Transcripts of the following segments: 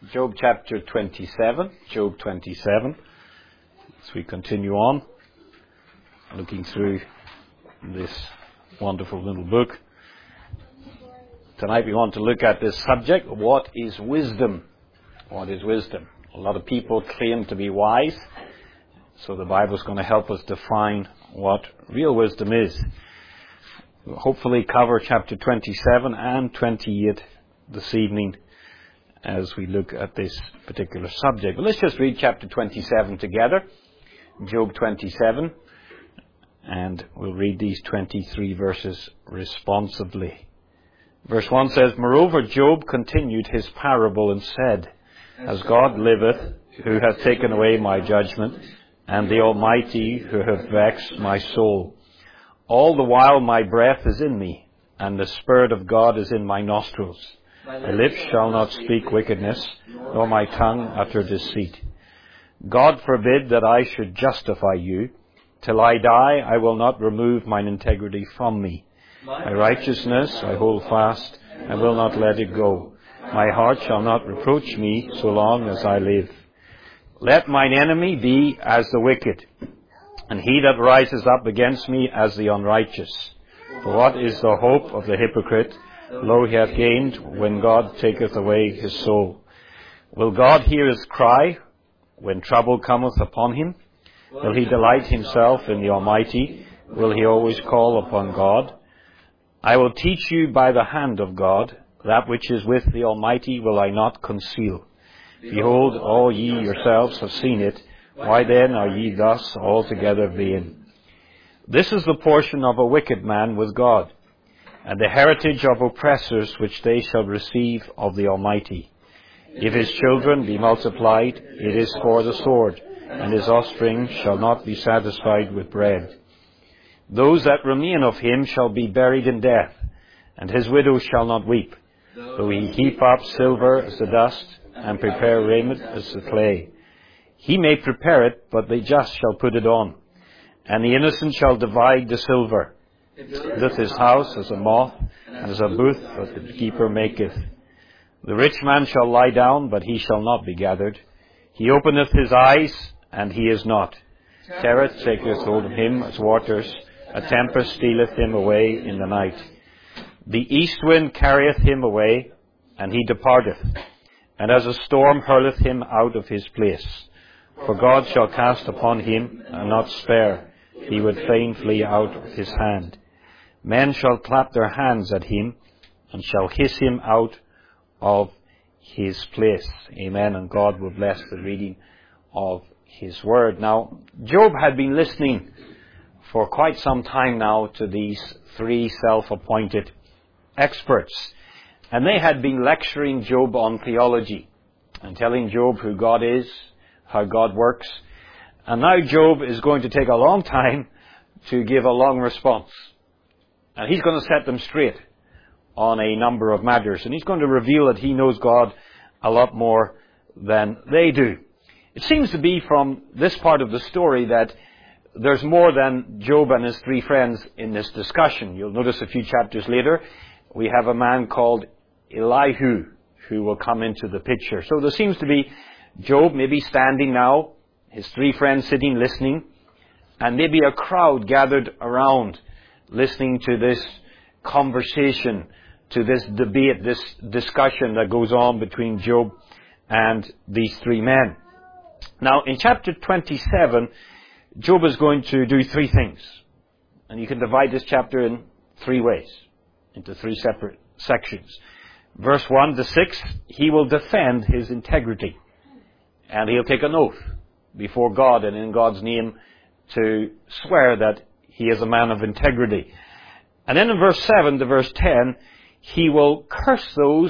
Job chapter 27. Job 27. As we continue on, looking through this wonderful little book. Tonight we want to look at this subject. What is wisdom? What is wisdom? A lot of people claim to be wise, so the Bible is going to help us define what real wisdom is. We'll hopefully cover chapter 27 and 28 this evening as we look at this particular subject. But let's just read chapter 27 together. Job 27. And we'll read these 23 verses responsively. Verse 1 says, Moreover, Job continued his parable and said, As God liveth, who hath taken away my judgment, and the Almighty, who hath vexed my soul. All the while my breath is in me, and the Spirit of God is in my nostrils. My lips shall not speak wickedness, nor my tongue utter deceit. God forbid that I should justify you. Till I die, I will not remove mine integrity from me. My righteousness I hold fast, and will not let it go. My heart shall not reproach me so long as I live. Let mine enemy be as the wicked, and he that rises up against me as the unrighteous. For what is the hope of the hypocrite? Lo, he hath gained when God taketh away his soul. Will God hear his cry when trouble cometh upon him? Will he delight himself in the Almighty? Will he always call upon God? I will teach you by the hand of God. That which is with the Almighty will I not conceal. Behold, all ye yourselves have seen it. Why then are ye thus altogether vain? This is the portion of a wicked man with God, and the heritage of oppressors which they shall receive of the Almighty. If his children be multiplied, it is for the sword, and his offspring shall not be satisfied with bread. Those that remain of him shall be buried in death, and his widow shall not weep, though he heap up silver as the dust, and prepare raiment as the clay. He may prepare it, but the just shall put it on, and the innocent shall divide the silver. It buildeth his house as a moth, and as a booth that the keeper maketh. The rich man shall lie down, but he shall not be gathered. He openeth his eyes, and he is not. Terror taketh hold of him as waters. A tempest stealeth him away in the night. The east wind carrieth him away, and he departeth. And as a storm hurleth him out of his place. For God shall cast upon him, and not spare. He would fain flee out of his hand. Men shall clap their hands at him, and shall hiss him out of his place. Amen. And God will bless the reading of his word. Now, Job had been listening for quite some time now to these three self-appointed experts. And they had been lecturing Job on theology and telling Job who God is, how God works. And now Job is going to take a long time to give a long response. And he's going to set them straight on a number of matters. And he's going to reveal that he knows God a lot more than they do. It seems to be from this part of the story that there's more than Job and his three friends in this discussion. You'll notice a few chapters later, we have a man called Elihu who will come into the picture. So there seems to be Job maybe standing now, his three friends sitting listening, and maybe a crowd gathered around listening to this conversation, to this debate, this discussion that goes on between Job and these three men. Now, in chapter 27, Job is going to do three things. And you can divide this chapter in three ways, into three separate sections. Verse 1 to 6, he will defend his integrity. And he'll take an oath before God and in God's name to swear that he is a man of integrity. And then in verse 7 to verse 10, he will curse those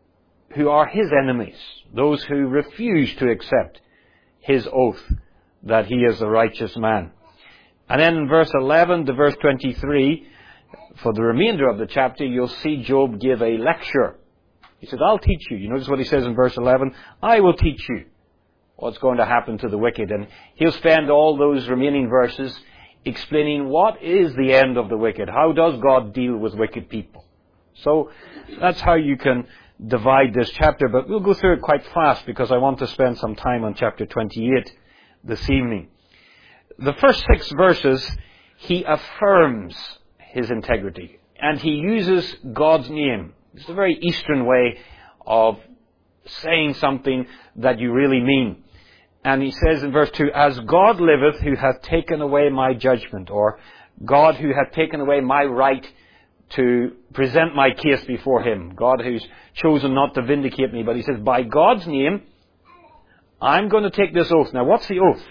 who are his enemies, those who refuse to accept his oath that he is a righteous man. And then in verse 11 to verse 23, for the remainder of the chapter, you'll see Job give a lecture. He says, I'll teach you. You notice what he says in verse 11? I will teach you what's going to happen to the wicked. And he'll spend all those remaining verses explaining what is the end of the wicked. How does God deal with wicked people? So that's how you can divide this chapter, but we'll go through it quite fast because I want to spend some time on chapter 28 this evening. The first 6 verses, he affirms his integrity, and he uses God's name. It's a very Eastern way of saying something that you really mean. And he says in verse 2, as God liveth, who hath taken away my judgment, or God who hath taken away my right to present my case before him. God who's chosen not to vindicate me. But he says, by God's name, I'm going to take this oath. Now, what's the oath?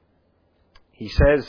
He says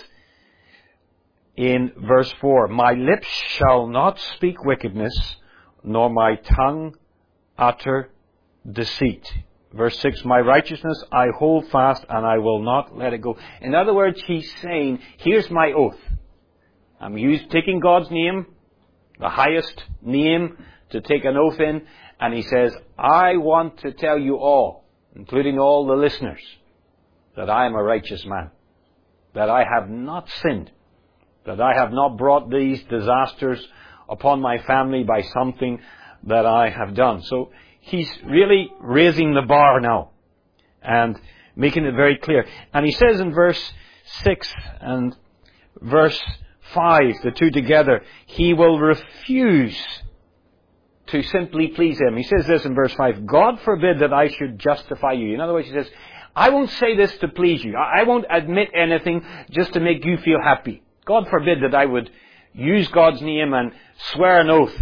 in verse 4, my lips shall not speak wickedness, nor my tongue utter deceit. Verse 6, my righteousness I hold fast, and I will not let it go. In other words, he's saying, here's my oath. I'm taking God's name, the highest name to take an oath in, and he says, I want to tell you all, including all the listeners, that I am a righteous man, that I have not sinned, that I have not brought these disasters upon my family by something that I have done. So he's really raising the bar now and making it very clear. And he says in verse 6 and verse 5, the two together, he will refuse to simply please him. He says this in verse 5, God forbid that I should justify you. In other words, he says, I won't say this to please you. I won't admit anything just to make you feel happy. God forbid that I would use God's name and swear an oath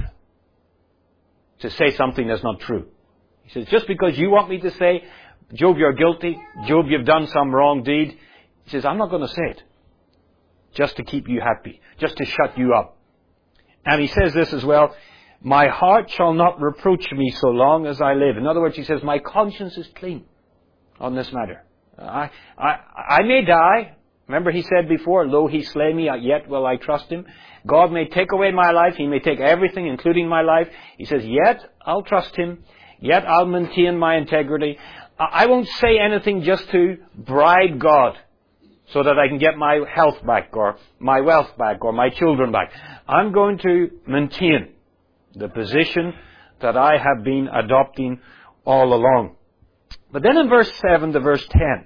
to say something that's not true. He says, just because you want me to say, Job, you're guilty, Job, you've done some wrong deed, he says, I'm not going to say it. Just to keep you happy. Just to shut you up. And he says this as well, my heart shall not reproach me so long as I live. In other words, he says, my conscience is clean on this matter. I may die. Remember he said before, lo, he slay me, yet will I trust him. God may take away my life. He may take everything, including my life. He says, yet I'll trust him. Yet I'll maintain my integrity. I won't say anything just to bribe God so that I can get my health back or my wealth back or my children back. I'm going to maintain the position that I have been adopting all along. But then in verse 7 to verse 10,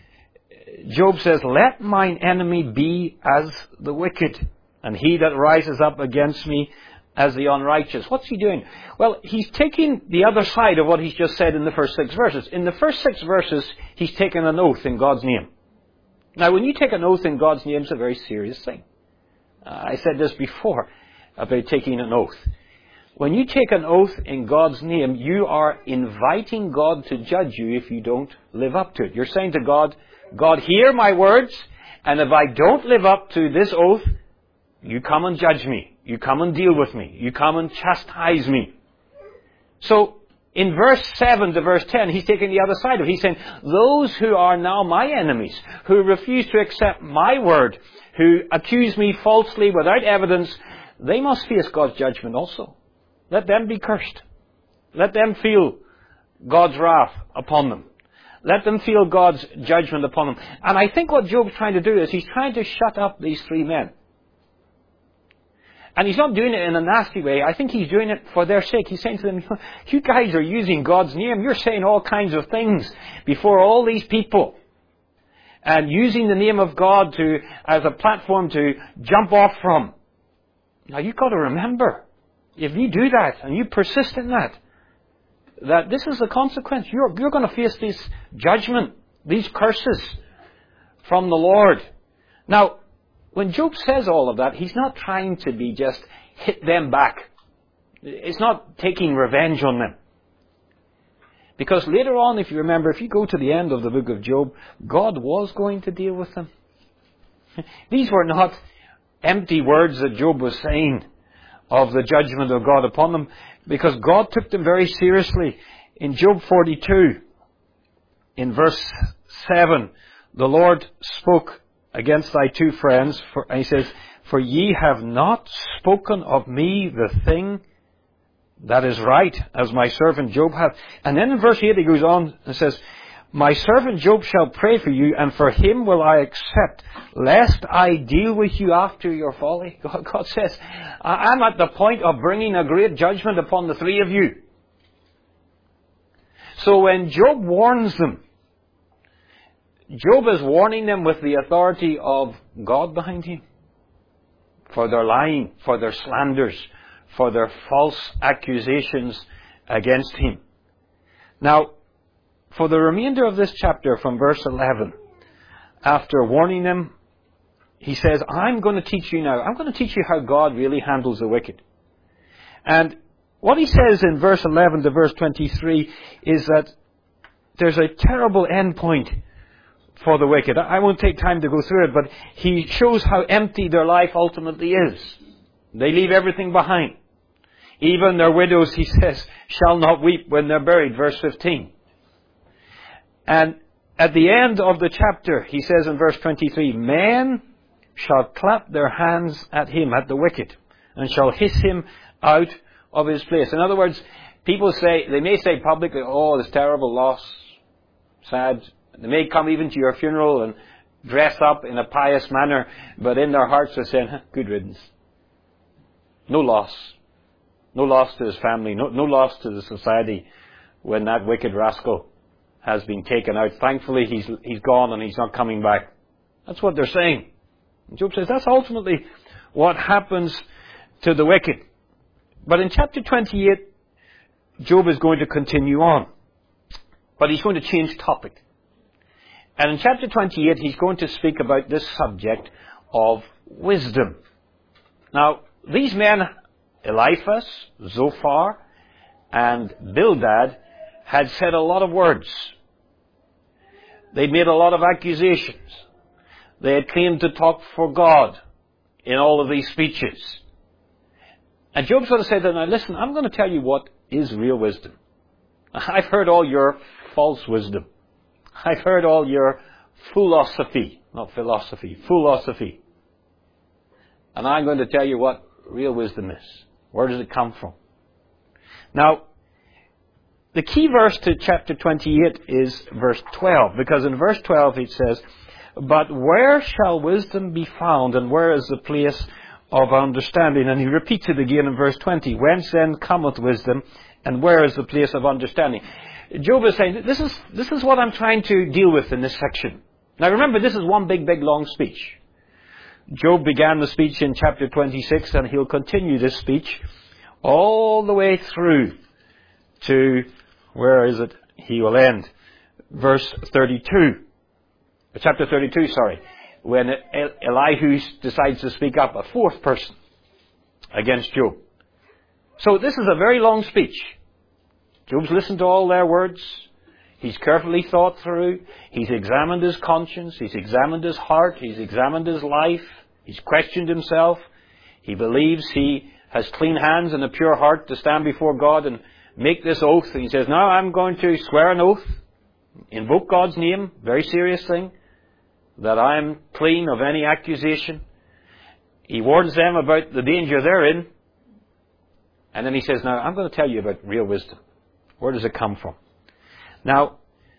Job says, let mine enemy be as the wicked, and he that rises up against me as the unrighteous. What's he doing? Well, he's taking the other side of what he's just said in the first 6 verses. In the first 6 verses, he's taken an oath in God's name. Now, when you take an oath in God's name, it's a very serious thing. I said this before about taking an oath. When you take an oath in God's name, you are inviting God to judge you if you don't live up to it. You're saying to God, God, hear my words, and if I don't live up to this oath, you come and judge me. You come and deal with me. You come and chastise me. So, in verse 7 to verse 10, he's taking the other side of it. He's saying, those who are now my enemies, who refuse to accept my word, who accuse me falsely without evidence, they must face God's judgment also. Let them be cursed. Let them feel God's wrath upon them. Let them feel God's judgment upon them. And I think what Job's trying to do is he's trying to shut up these 3 men. And he's not doing it in a nasty way. I think he's doing it for their sake. He's saying to them, you guys are using God's name. You're saying all kinds of things before all these people. And using the name of God as a platform to jump off from. Now you've got to remember, if you do that and you persist in that this is the consequence. You're going to face this judgment, these curses from the Lord. Now, when Job says all of that, he's not trying to be just hit them back. It's not taking revenge on them. Because later on, if you remember, if you go to the end of the book of Job, God was going to deal with them. These were not empty words that Job was saying of the judgment of God upon them, because God took them very seriously. In Job 42, in verse 7, the Lord spoke against thy 2 friends, and he says, for ye have not spoken of me the thing that is right, as my servant Job hath. And then in verse 8 he goes on and says, my servant Job shall pray for you, and for him will I accept, lest I deal with you after your folly. God says, I'm at the point of bringing a great judgment upon the 3 of you. So when Job warns them, Job is warning them with the authority of God behind him for their lying, for their slanders, for their false accusations against him. Now, for the remainder of this chapter from verse 11, after warning them, he says, I'm going to teach you now. I'm going to teach you how God really handles the wicked. And what he says in verse 11 to verse 23 is that there's a terrible end point for the wicked. I won't take time to go through it, but he shows how empty their life ultimately is. They leave everything behind. Even their widows, he says, shall not weep when they're buried, verse 15. And at the end of the chapter, he says in verse 23, men shall clap their hands at him, at the wicked, and shall hiss him out of his place. In other words, people say, they may say publicly, oh, this terrible loss, sad. They may come even to your funeral and dress up in a pious manner, but in their hearts they're saying, good riddance. No loss. No loss to his family, no loss to the society when that wicked rascal has been taken out. Thankfully, he's gone and he's not coming back. That's what they're saying. And Job says that's ultimately what happens to the wicked. But in chapter 28, Job is going to continue on. But he's going to change topic. And in chapter 28, he's going to speak about this subject of wisdom. Now, these men, Eliphaz, Zophar, and Bildad, had said a lot of words. They'd made a lot of accusations. They had claimed to talk for God in all of these speeches. And Job's going to say to them, now listen, I'm going to tell you what is real wisdom. I've heard all your false wisdom. I've heard all your philosophy, not philosophy, philosophy. And I'm going to tell you what real wisdom is. Where does it come from? Now, the key verse to chapter 28 is verse 12, because in verse 12 it says, but where shall wisdom be found, and where is the place of understanding? And he repeats it again in verse 20, whence then cometh wisdom, and where is the place of understanding? Job is saying, this is what I'm trying to deal with in this section. Now remember, this is one big, long speech. Job began the speech in chapter 26, and he'll continue this speech all the way through to, where is it? He will end. Verse 32. Chapter 32, when Elihu decides to speak up, a fourth person against Job. So this is a very long speech. Job's listened to all their words. He's carefully thought through. He's examined his conscience. He's examined his heart. He's examined his life. He's questioned himself. He believes he has clean hands and a pure heart to stand before God and make this oath. And he says, now I'm going to swear an oath, invoke God's name, very serious thing, that I'm clean of any accusation. He warns them about the danger they're in. And then he says, now I'm going to tell you about real wisdom. Where does it come from? Now,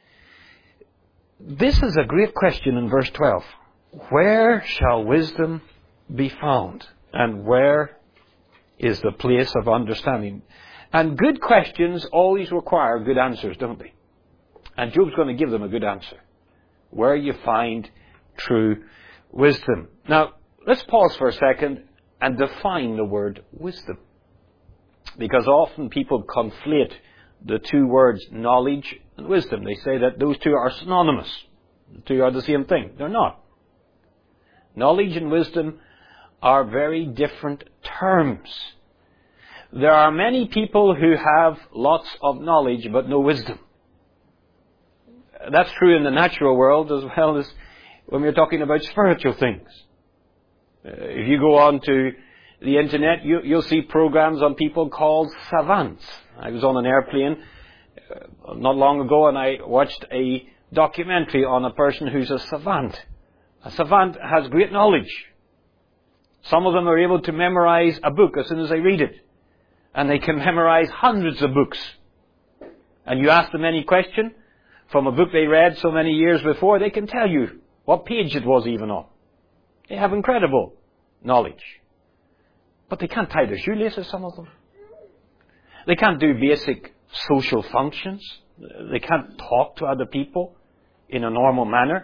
this is a great question in verse 12. Where shall wisdom be found? And where is the place of understanding? And good questions always require good answers, don't they? And Job's going to give them a good answer. Where you find true wisdom. Now, let's pause for a second and define the word wisdom. Because often people conflate the two words knowledge and wisdom. They say that those two are synonymous. The two are the same thing. They're not. Knowledge and wisdom are very different terms. There are many people who have lots of knowledge but no wisdom. That's true in the natural world as well as when we're talking about spiritual things. If you go on to the internet, you'll see programs on people called savants. I was on an airplane not long ago and I watched a documentary on a person who's a savant. A savant has great knowledge. Some of them are able to memorize a book as soon as they read it. And they can memorize hundreds of books. And you ask them any question from a book they read so many years before, they can tell you what page it was even on. They have incredible knowledge. But they can't tie their shoelaces, some of them. They can't do basic social functions. They can't talk to other people in a normal manner.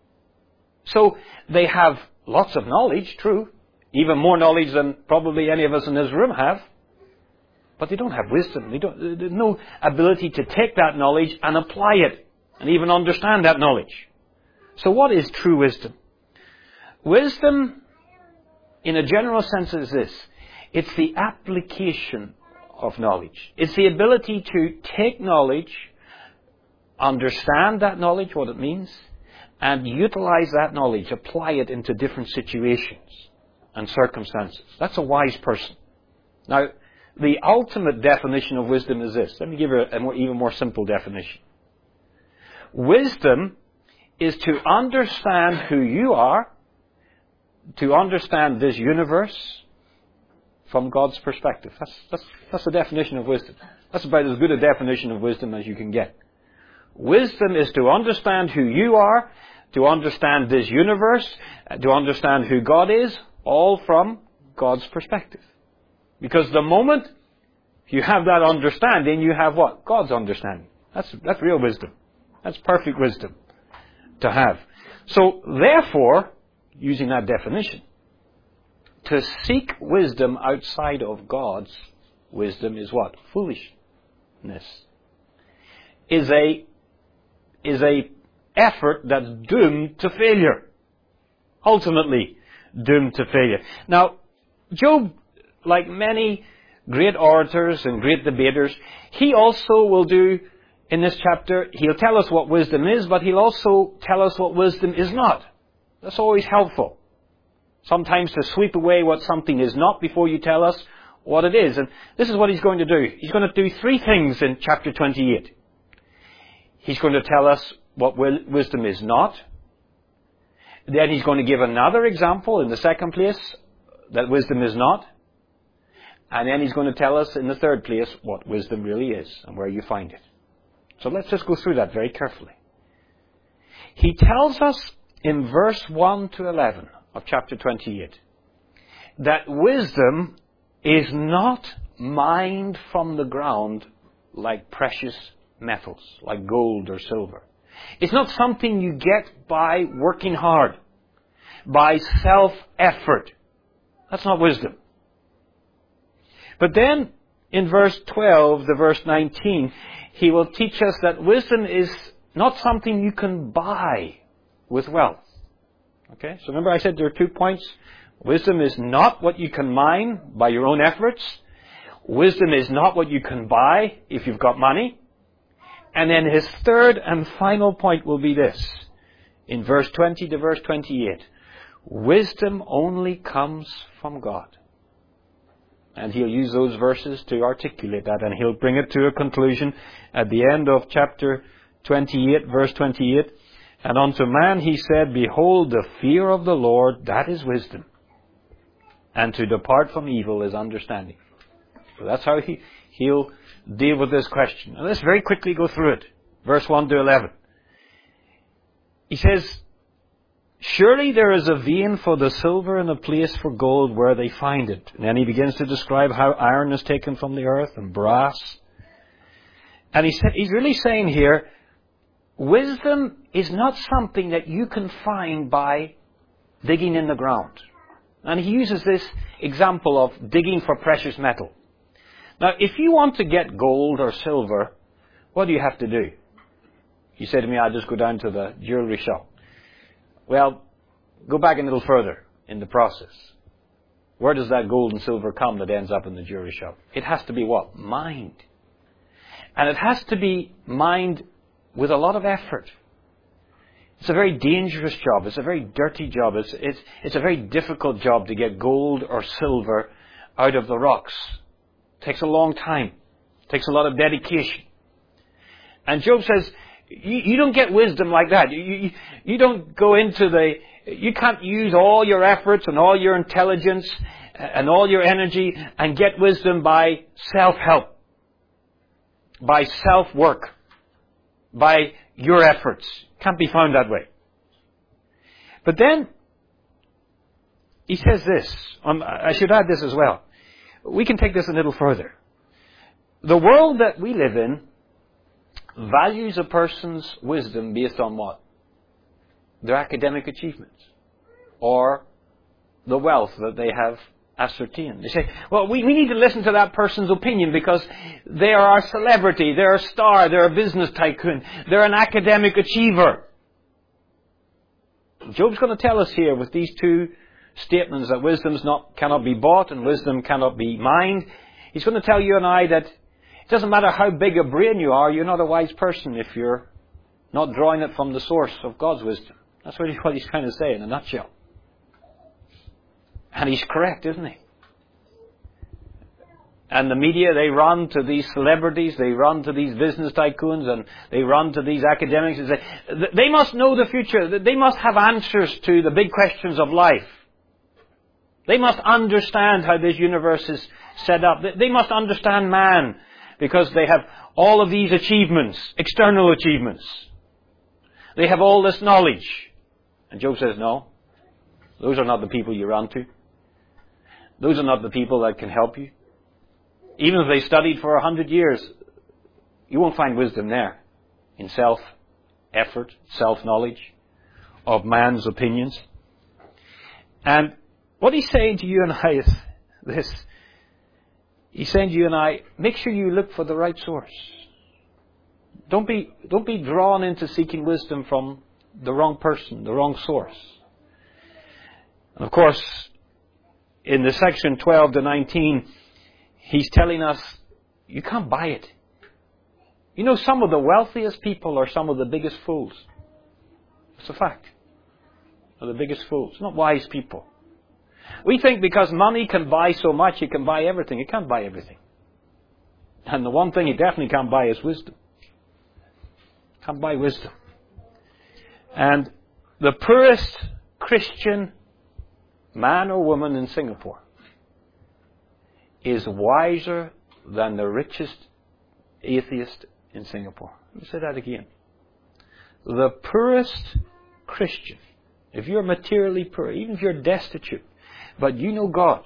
So they have lots of knowledge, true. Even more knowledge than probably any of us in this room have. But they don't have wisdom. There's no ability to take that knowledge and apply it. And even understand that knowledge. So what is true wisdom? Wisdom, in a general sense, is this. It's the application of knowledge. It's the ability to take knowledge, understand that knowledge, what it means, and utilize that knowledge, apply it into different situations and circumstances. That's a wise person. Now, the ultimate definition of wisdom is this. Let me give you even more simple definition. Wisdom is to understand who you are, to understand this universe from God's perspective. That's the definition of wisdom. That's about as good a definition of wisdom as you can get. Wisdom is to understand who you are, to understand this universe, to understand who God is, all from God's perspective. Because the moment you have that understanding, you have what? God's understanding. That's real wisdom. That's perfect wisdom to have. So, therefore, using that definition, to seek wisdom outside of God's wisdom is what? Foolishness. Is a effort that's doomed to failure. Ultimately doomed to failure. Now, Job, like many great orators and great debaters, he also will do, in this chapter, he'll tell us what wisdom is, but he'll also tell us what wisdom is not. That's always helpful. Sometimes to sweep away what something is not before you tell us what it is. And this is what he's going to do. He's going to do three things in chapter 28. He's going to tell us what wisdom is not. Then he's going to give another example in the second place that wisdom is not. And then he's going to tell us in the third place what wisdom really is and where you find it. So let's just go through that very carefully. He tells us in verse 1 to 11 of chapter 28 that wisdom is not mined from the ground like precious metals, like gold or silver. It's not something you get by working hard, by self-effort. That's not wisdom. But then, in verse 12 to verse 19, he will teach us that wisdom is not something you can buy with wealth. Okay? So remember I said there are 2 points. Wisdom is not what you can mine by your own efforts. Wisdom is not what you can buy if you've got money. And then his third and final point will be this. In verse 20 to verse 28. Wisdom only comes from God. And he'll use those verses to articulate that, and he'll bring it to a conclusion at the end of chapter 28, verse 28. And unto man he said, Behold, the fear of the Lord, that is wisdom. And to depart from evil is understanding. So that's how he'll deal with this question. And let's very quickly go through it. Verse 1 to 11. He says, Surely there is a vein for the silver and a place for gold where they find it. And then he begins to describe how iron is taken from the earth and brass. And he's really saying here, wisdom is not something that you can find by digging in the ground. And he uses this example of digging for precious metal. Now, if you want to get gold or silver, what do you have to do? You say to me, I'll just go down to the jewelry shop. Well, go back a little further in the process. Where does that gold and silver come that ends up in the jewelry shop? It has to be what? Mined. And it has to be mined with a lot of effort. It's a very dangerous job. It's a very dirty job. It's a very difficult job to get gold or silver out of the rocks. It takes a long time. It takes a lot of dedication. And Job says, you don't get wisdom like that. You don't go into you can't use all your efforts and all your intelligence and all your energy and get wisdom by self-help, by self-work, by your efforts. Can't be found that way. But then, he says this. I should add this as well. We can take this a little further. The world that we live in values a person's wisdom based on what? Their academic achievements or the wealth that they have ascertained. They say, well, we need to listen to that person's opinion because they are a celebrity, they're a star, they're a business tycoon, they're an academic achiever. Job's going to tell us here with these two statements that wisdom cannot be bought and wisdom cannot be mined. He's going to tell you and I that it doesn't matter how big a brain you are, you're not a wise person if you're not drawing it from the source of God's wisdom. That's what he's trying to say in a nutshell. And he's correct, isn't he? And the media, they run to these celebrities, they run to these business tycoons, and they run to these academics and say, they must know the future. They must have answers to the big questions of life. They must understand how this universe is set up. They must understand man because they have all of these achievements, external achievements. They have all this knowledge. And Job says, no, those are not the people you run to. Those are not the people that can help you. Even if they studied for 100 years, you won't find wisdom there in self-effort, self-knowledge of man's opinions. And what he's saying to you and I is this. He's saying to you and I, make sure you look for the right source. Don't be drawn into seeking wisdom from the wrong person, the wrong source. And of course, in the section 12 to 19, he's telling us, you can't buy it. You know, some of the wealthiest people are some of the biggest fools. It's a fact. They're the biggest fools. Not wise people. We think because money can buy so much, it can buy everything. It can't buy everything. And the one thing it definitely can't buy is wisdom. Can't buy wisdom. And the poorest Christian man or woman in Singapore is wiser than the richest atheist in Singapore. Let me say that again. The poorest Christian, if you're materially poor, even if you're destitute, but you know God,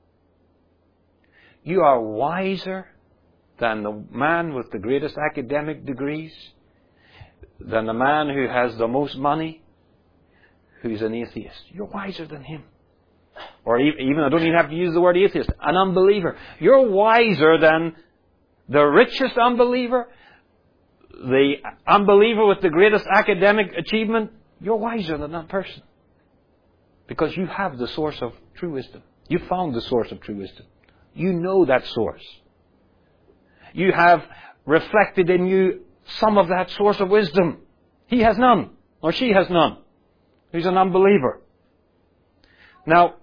you are wiser than the man with the greatest academic degrees, than the man who has the most money, who's an atheist. You're wiser than him. Or even, I don't even have to use the word atheist, an unbeliever. You're wiser than the richest unbeliever, the unbeliever with the greatest academic achievement. You're wiser than that person. Because you have the source of true wisdom. You found the source of true wisdom. You know that source. You have reflected in you some of that source of wisdom. He has none, or she has none. He's an unbeliever. Now,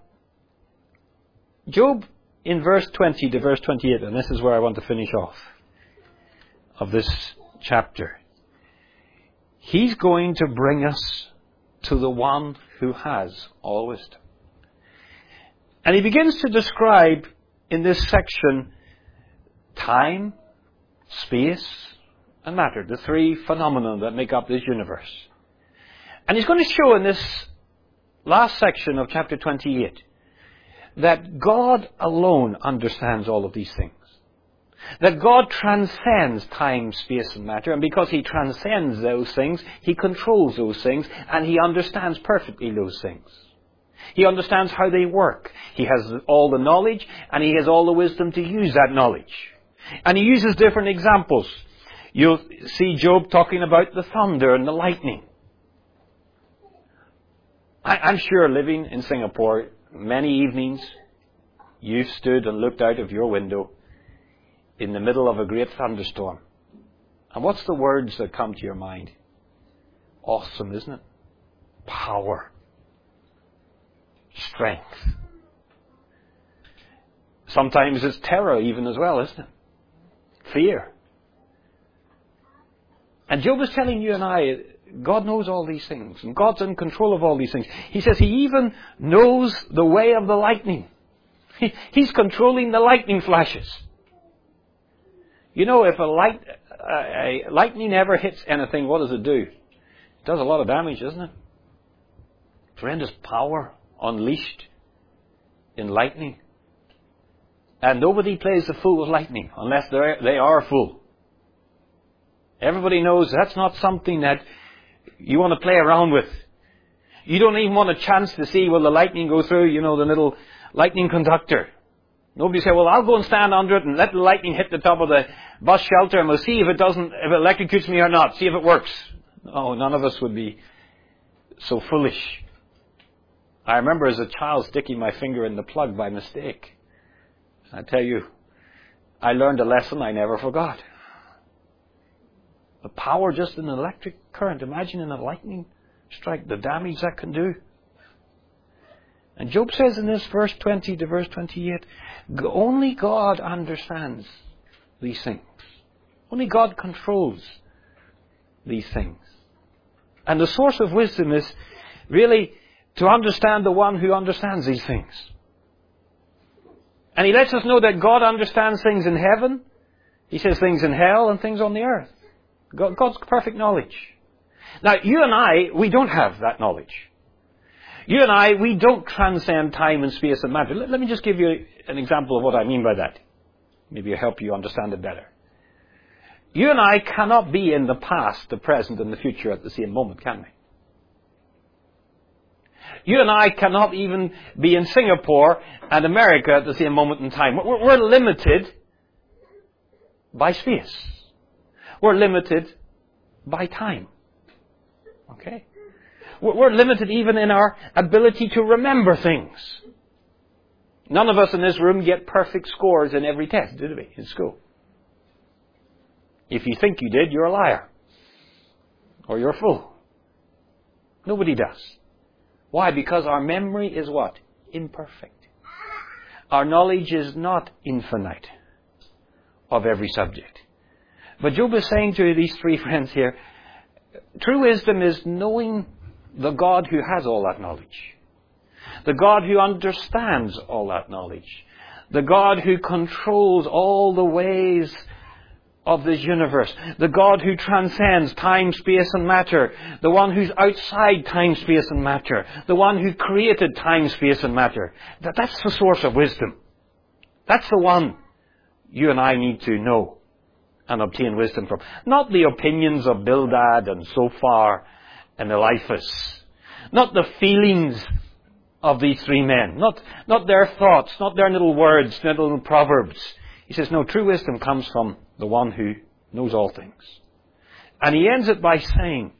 Job in verse 20 to verse 28, and this is where I want to finish off of this chapter. He's going to bring us to the one who has all wisdom. And he begins to describe in this section time, space, and matter, the three phenomena that make up this universe. And he's going to show in this last section of chapter 28 that God alone understands all of these things. That God transcends time, space, and matter, and because He transcends those things, He controls those things, and He understands perfectly those things. He understands how they work. He has all the knowledge, and He has all the wisdom to use that knowledge. And He uses different examples. You'll see Job talking about the thunder and the lightning. I'm sure living in Singapore, many evenings, you've stood and looked out of your window in the middle of a great thunderstorm. And what's the words that come to your mind? Awesome, isn't it? Power. Strength. Sometimes it's terror even as well, isn't it? Fear. And Job is telling you and I, God knows all these things, and God's in control of all these things. He says He even knows the way of the lightning. He's controlling the lightning flashes. You know, if a lightning ever hits anything, what does it do? It does a lot of damage, doesn't it? Tremendous power unleashed in lightning. And nobody plays the fool with lightning unless they are a fool. Everybody knows that's not something that you want to play around with. You don't even want a chance to see, will the lightning go through, the little lightning conductor. Nobody say, well, I'll go and stand under it and let the lightning hit the top of the bus shelter and we'll see if it electrocutes me or not, see if it works. No, none of us would be so foolish. I remember as a child sticking my finger in the plug by mistake. I tell you, I learned a lesson I never forgot. The power just in an electric current. Imagine in a lightning strike, the damage that can do. And Job says in this verse 20 to verse 28, only God understands these things. Only God controls these things. And the source of wisdom is really to understand the one who understands these things. And he lets us know that God understands things in heaven. He says things in hell and things on the earth. God's perfect knowledge. Now, you and I, we don't have that knowledge. You and I, we don't transcend time and space and matter. Let me just give you an example of what I mean by that. Maybe it'll help you understand it better. You and I cannot be in the past, the present, and the future at the same moment, can we? You and I cannot even be in Singapore and America at the same moment in time. We're limited by space. We're limited by time. Okay? We're limited even in our ability to remember things. None of us in this room get perfect scores in every test, did we, in school? If you think you did, you're a liar. Or you're a fool. Nobody does. Why? Because our memory is what? Imperfect. Our knowledge is not infinite of every subject. But Job is saying to these three friends here, true wisdom is knowing the God who has all that knowledge. The God who understands all that knowledge. The God who controls all the ways of this universe. The God who transcends time, space and matter. The one who's outside time, space and matter. The one who created time, space and matter. That's the source of wisdom. That's the one you and I need to know and obtain wisdom from. Not the opinions of Bildad and Zophar and Eliphaz. Not the feelings of these three men. Not their thoughts, not their little words, their little proverbs. He says, no, true wisdom comes from the one who knows all things. And he ends it by saying,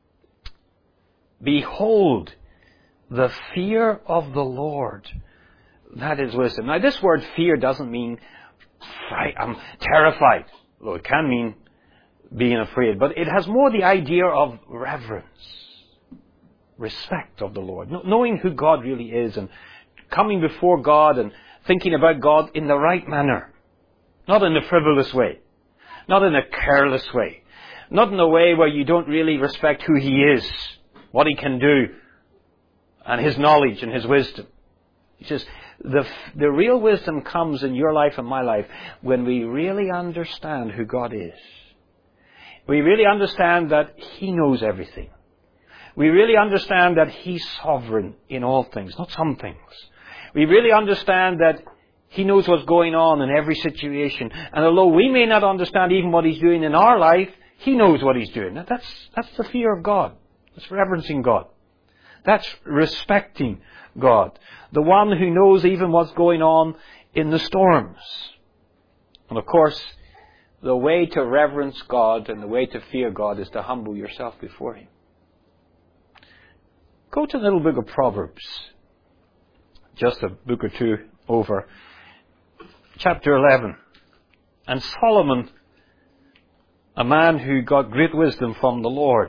behold, the fear of the Lord, that is wisdom. Now this word fear doesn't mean I'm terrified. Well, it can mean being afraid, but it has more the idea of reverence, respect of the Lord, knowing who God really is and coming before God and thinking about God in the right manner. Not in a frivolous way. Not in a careless way. Not in a way where you don't really respect who He is, what He can do, and His knowledge and His wisdom. He says, the real wisdom comes in your life and my life when we really understand who God is. We really understand that He knows everything. We really understand that He's sovereign in all things, not some things. We really understand that He knows what's going on in every situation. And although we may not understand even what He's doing in our life, He knows what He's doing. Now, that's the fear of God. That's reverencing God. That's respecting God. The one who knows even what's going on in the storms. And of course, the way to reverence God and the way to fear God is to humble yourself before Him. Go to the little book of Proverbs. Just a book or two over. Chapter 11. And Solomon, a man who got great wisdom from the Lord,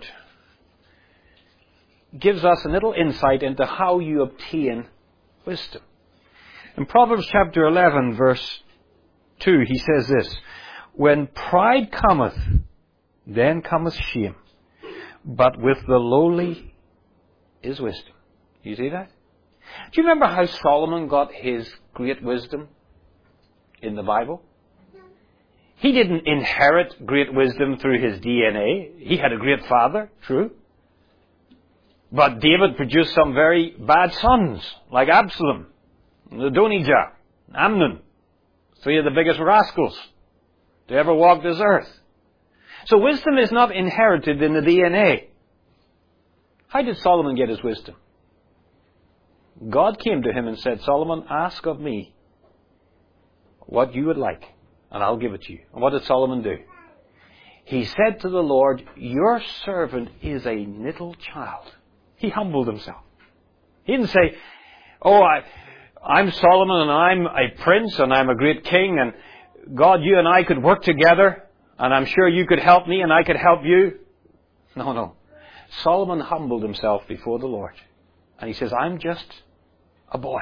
gives us a little insight into how you obtain wisdom. In Proverbs chapter 11, verse 2, he says this, when pride cometh, then cometh shame, but with the lowly is wisdom. You see that? Do you remember how Solomon got his great wisdom in the Bible? He didn't inherit great wisdom through his DNA. He had a great father, true. But David produced some very bad sons, like Absalom, Adonijah, Amnon, three of the biggest rascals to ever walk this earth. So wisdom is not inherited in the DNA. How did Solomon get his wisdom? God came to him and said, Solomon, ask of me what you would like, and I'll give it to you. And what did Solomon do? He said to the Lord, your servant is a little child. He humbled himself. He didn't say, I'm Solomon and I'm a prince and I'm a great king and God, you and I could work together and I'm sure you could help me and I could help you. No. Solomon humbled himself before the Lord. And he says, I'm just a boy.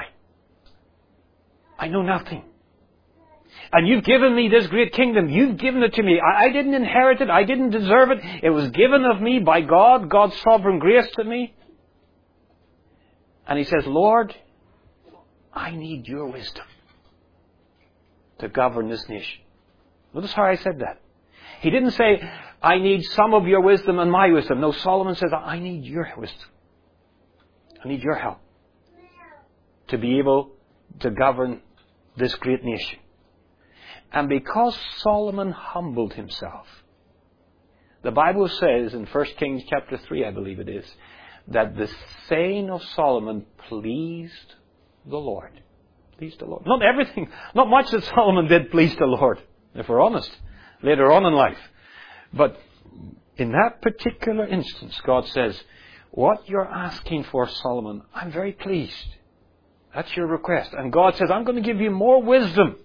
I know nothing. And you've given me this great kingdom. You've given it to me. I didn't inherit it. I didn't deserve it. It was given of me by God, God's sovereign grace to me. And he says, Lord, I need your wisdom to govern this nation. Notice how I said that. He didn't say, I need some of your wisdom and my wisdom. No, Solomon says, I need your wisdom. I need your help to be able to govern this great nation. And because Solomon humbled himself, the Bible says in 1 Kings chapter 3, I believe it is, that the saying of Solomon pleased the Lord. Pleased the Lord. Not everything, not much that Solomon did pleased the Lord, if we're honest, later on in life. But in that particular instance, God says, what you're asking for, Solomon, I'm very pleased. That's your request. And God says, I'm going to give you more wisdom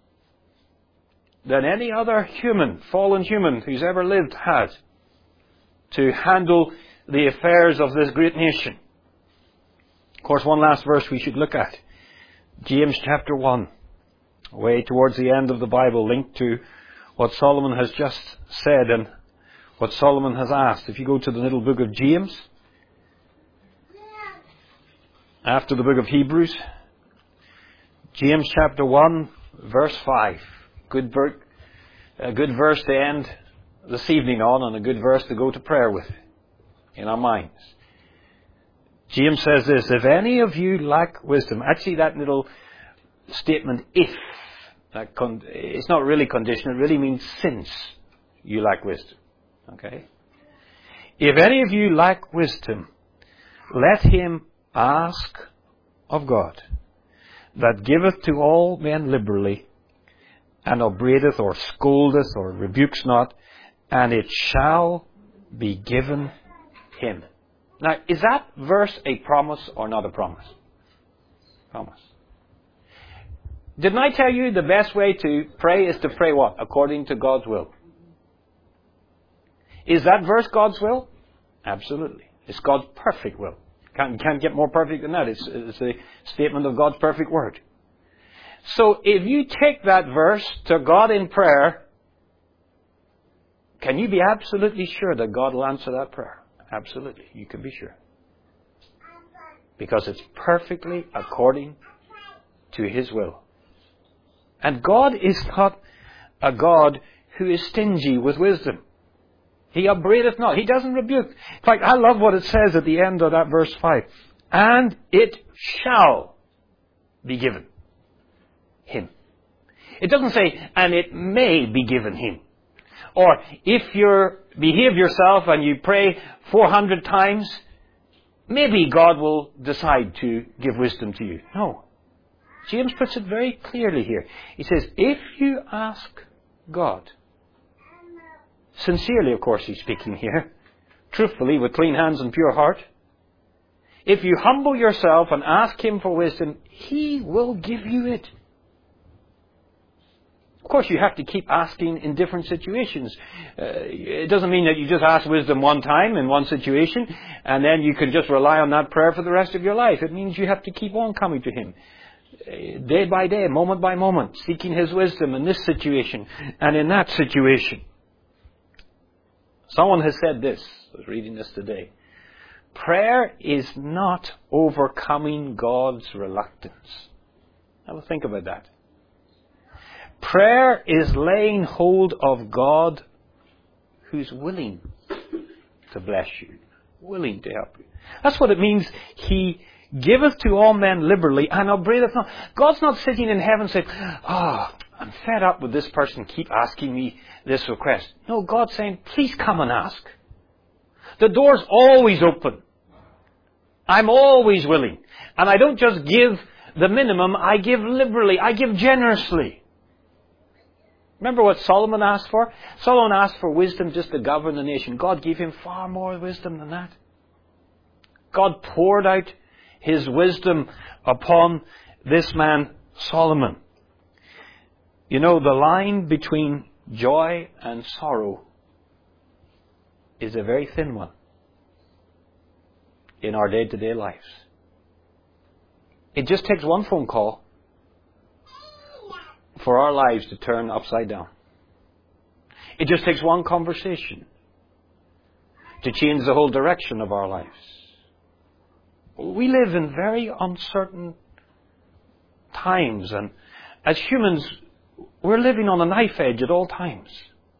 than any other human, fallen human who's ever lived has to handle the affairs of this great nation. Of course, one last verse we should look at. James chapter 1, way towards the end of the Bible, linked to what Solomon has just said and what Solomon has asked. If you go to the little book of James, after the book of Hebrews, James chapter 1, verse 5. A good verse to end this evening on, and a good verse to go to prayer with in our minds. James says this, if any of you lack wisdom, actually that little statement, if, it's not really conditional, it really means since you lack wisdom. Okay? If any of you lack wisdom, let him ask of God, that giveth to all men liberally, and upbraideth or scoldeth or rebukes not, and it shall be given him. Now, is that verse a promise or not a promise? Promise. Didn't I tell you the best way to pray is to pray what? According to God's will. Is that verse God's will? Absolutely. It's God's perfect will. Can't get more perfect than that. It's a statement of God's perfect word. So if you take that verse to God in prayer, can you be absolutely sure that God will answer that prayer? Absolutely. You can be sure. Because it's perfectly according to His will. And God is not a God who is stingy with wisdom. He upbraideth not. He doesn't rebuke. In fact, I love what it says at the end of that verse 5. And it shall be given him. It doesn't say, and it may be given him. Or, if you behave yourself and you pray 400 times, maybe God will decide to give wisdom to you. No. James puts it very clearly here. He says, if you ask God, sincerely, of course, he's speaking here, truthfully, with clean hands and pure heart, if you humble yourself and ask Him for wisdom, He will give you it. Of course, you have to keep asking in different situations. It doesn't mean that you just ask wisdom one time in one situation and then you can just rely on that prayer for the rest of your life. It means you have to keep on coming to Him. Day by day, moment by moment, seeking His wisdom in this situation and in that situation. Someone has said this, I was reading this today. Prayer is not overcoming God's reluctance. Have a think about that. Prayer is laying hold of God who's willing to bless you, willing to help you. That's what it means. He giveth to all men liberally and upbraideth not. God's not sitting in heaven saying, I'm fed up with this person keep asking me this request. No, God's saying, please come and ask. The door's always open. I'm always willing. And I don't just give the minimum, I give liberally, I give generously. Remember what Solomon asked for? Solomon asked for wisdom just to govern the nation. God gave him far more wisdom than that. God poured out His wisdom upon this man, Solomon. You know, the line between joy and sorrow is a very thin one in our day-to-day lives. It just takes one phone call for our lives to turn upside down. It just takes one conversation to change the whole direction of our lives. We live in very uncertain times, and as humans, we're living on a knife edge at all times.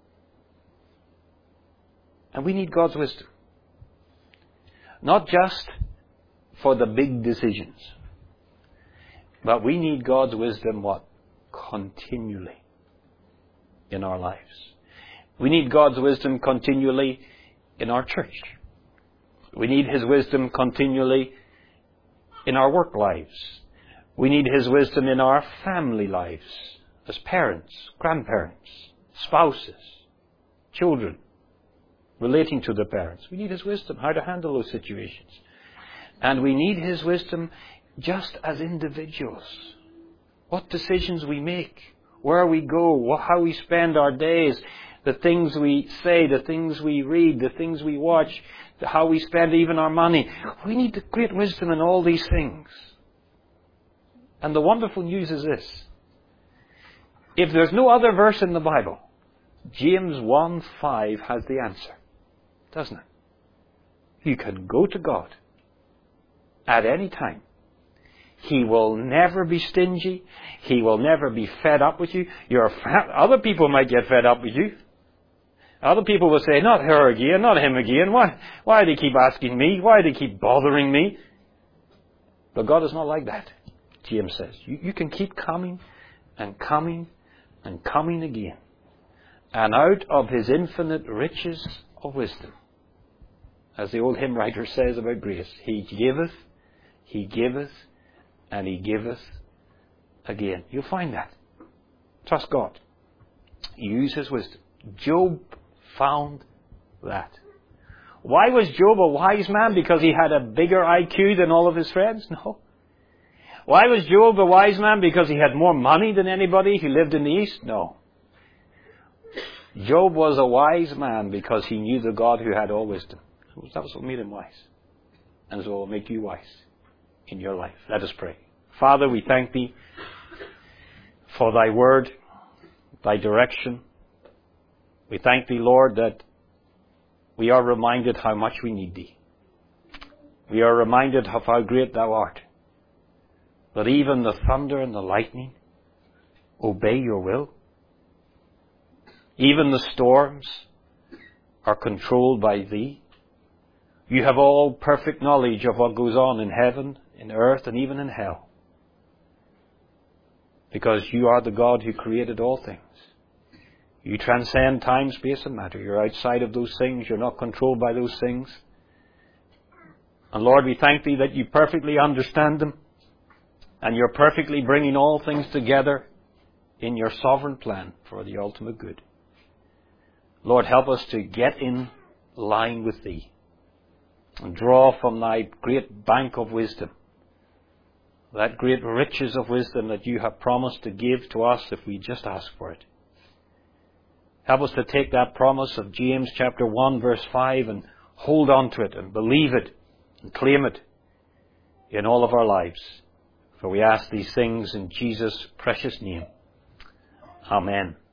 And we need God's wisdom. Not just for the big decisions, but we need God's wisdom, what? Continually in our lives. We need God's wisdom continually in our church. We need His wisdom continually in our work lives. We need His wisdom in our family lives, as parents, grandparents, spouses, children, relating to the parents. We need His wisdom, how to handle those situations. And we need His wisdom just as individuals. What decisions we make, where we go, how we spend our days, the things we say, the things we read, the things we watch, how we spend even our money. We need the great wisdom in all these things. And the wonderful news is this. If there's no other verse in the Bible, James 1:5 has the answer, doesn't it? You can go to God at any time. He will never be stingy. He will never be fed up with you. Other people might get fed up with you. Other people will say, not her again, not him again. Why do they keep asking me? Why do they keep bothering me? But God is not like that, James says. You can keep coming and coming and coming again. And out of His infinite riches of wisdom, as the old hymn writer says about grace, He giveth, and He giveth again. You'll find that. Trust God. Use His wisdom. Job found that. Why was Job a wise man? Because he had a bigger IQ than all of his friends? No. Why was Job a wise man? Because he had more money than anybody who lived in the East? No. Job was a wise man because he knew the God who had all wisdom. That was what made him wise. And so it will make you wise in your life. Let us pray. Father, we thank Thee for Thy word, Thy direction. We thank Thee, Lord, that we are reminded how much we need Thee. We are reminded of how great Thou art. That even the thunder and the lightning obey Your will. Even the storms are controlled by Thee. You have all perfect knowledge of what goes on in heaven, in earth, and even in hell. Because You are the God who created all things. You transcend time, space, and matter. You're outside of those things. You're not controlled by those things. And Lord, we thank Thee that You perfectly understand them. And You're perfectly bringing all things together in Your sovereign plan for the ultimate good. Lord, help us to get in line with Thee and draw from Thy great bank of wisdom, that great riches of wisdom that You have promised to give to us if we just ask for it. Help us to take that promise of James chapter 1 verse 5 and hold on to it and believe it and claim it in all of our lives. For we ask these things in Jesus' precious name. Amen.